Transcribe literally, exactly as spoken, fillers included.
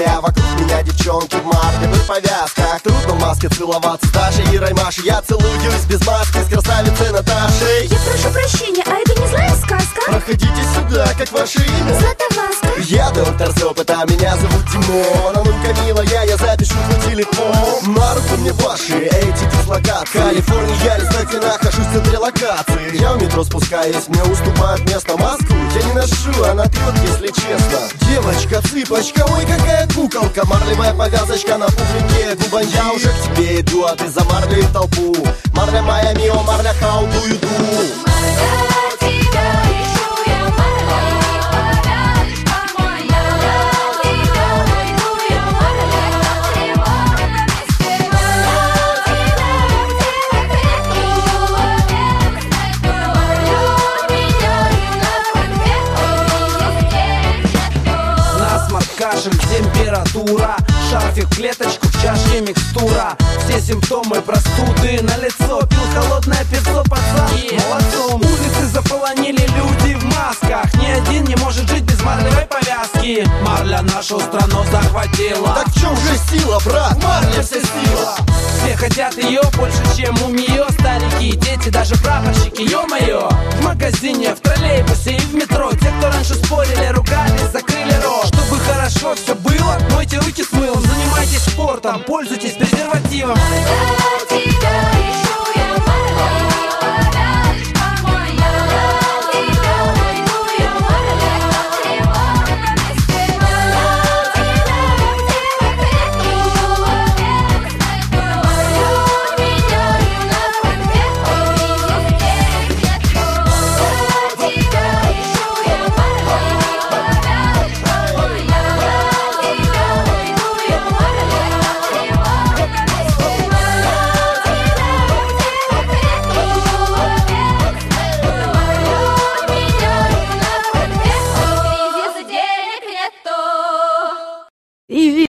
маске, а вокруг меня девчонки в марлевых повязках. Трудно в маске целоваться с Дашей и Раймашей. Я целуюсь без маски с красавицей Наташей. Я прошу прощения, а это не злая сказка? Проходите сюда, как ваше имя? Златовласка. Я доктор с опыта, меня зовут Димон. А ну-ка, милая, я запишу твой телефон. На руку мне ваши эти дислокации. Калифорния, я листок и нахожусь в центре локации. Я в метро спускаюсь, мне уступают место маску. Я не ношу, она трет, если честно. Девочка, цыпочка, ой, какая куколка. Марлевая повязочка на пухленькие губы. Я уже к тебе иду, а ты за марлей в толпу. Марля моя мио, марля, how do you do? Кашель, температура, шарфик в клеточку, в чашке микстура. Все симптомы простуды на лицо. Пил холодное пивцо, пацан, yeah. Молодцом. Улицы заполонили люди в масках. Ни один не может жить без марлевой повязки. Марля нашу страну захватила. Так в чем же сила, брат? Марля вся сила. Все хотят ее больше, чем у нее. Старики, дети, даже прапорщики, ё-моё. В магазине, в троллейбусе и в метро. Те, кто раньше спорили, ругались, закрыли рот. Чтобы хорошо все было, мойте руки с мылом. Занимайтесь спортом, пользуйтесь презервативом.